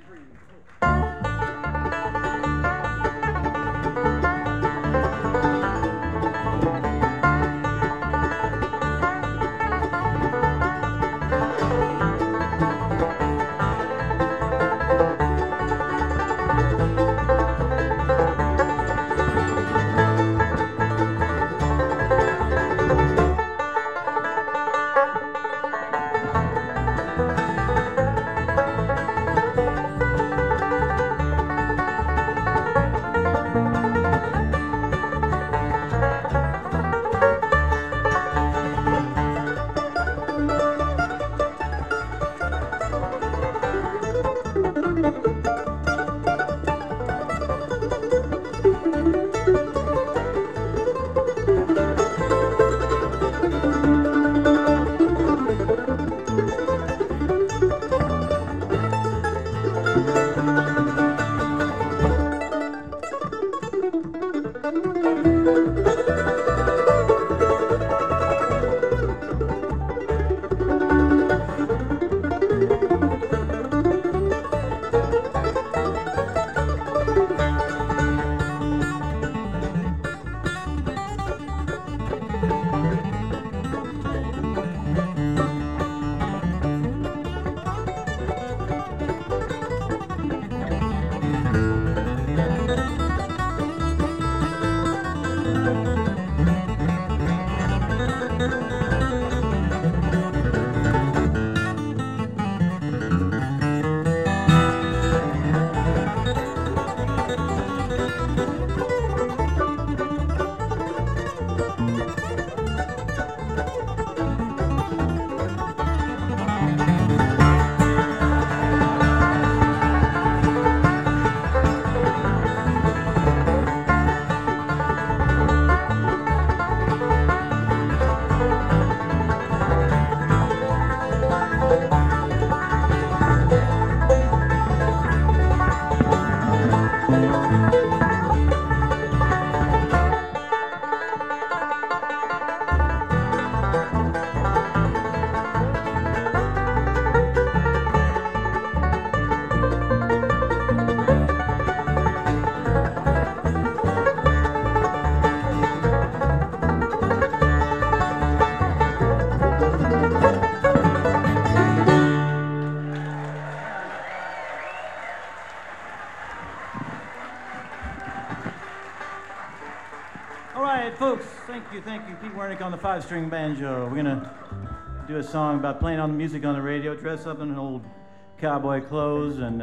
Folks, thank you. Pete Wernick on the 5-string banjo. We're gonna do a song about playing on the music on the radio, dress up in old cowboy clothes, and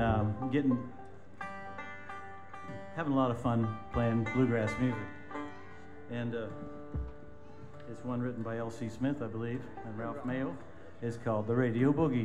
having a lot of fun playing bluegrass music. And it's one written by L.C. Smith, I believe, and Ralph Mayo. It's called The Radio Boogie.